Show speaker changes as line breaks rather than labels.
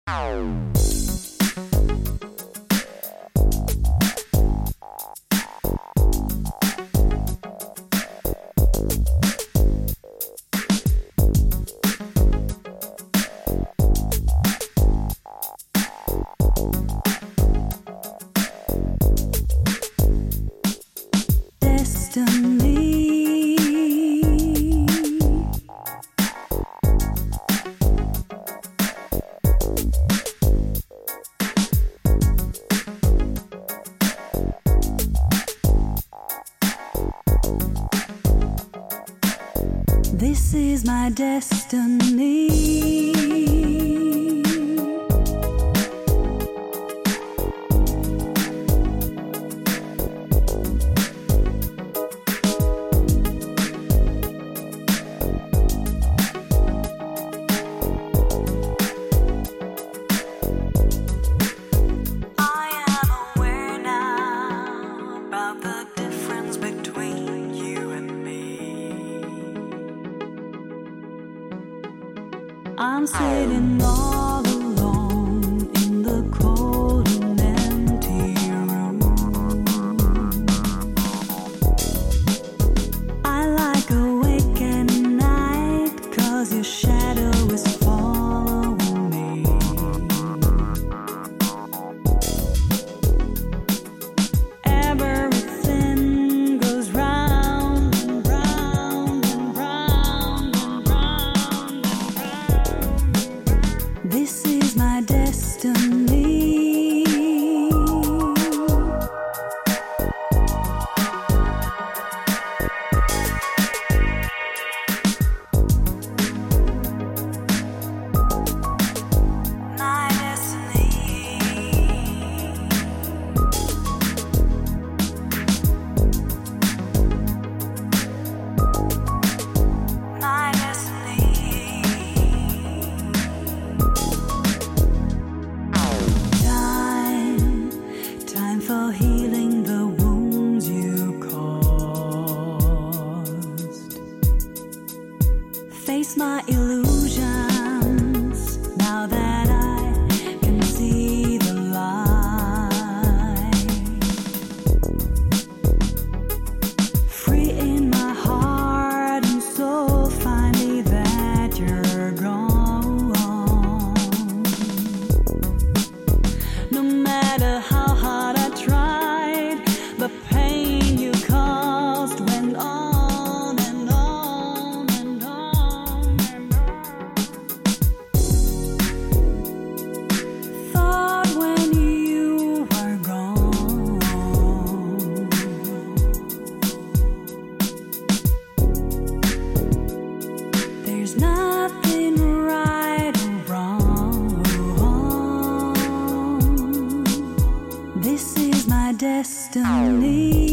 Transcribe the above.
This is my destiny. I'm sitting all alone in the cold and empty room. I like awake at night 'cause your shadow is following me. Everything goes round and round and round and round and round. This is my destiny. My destiny. My destiny. Time for healing the wounds you caused. Face my illusions now that I can see the light. Free in my heart and soul, finally that you're gone. No matter how hard I tried, the pain you caused went on and on and on and on. Thought when you were gone, there's nothing right or wrong. This is my destiny.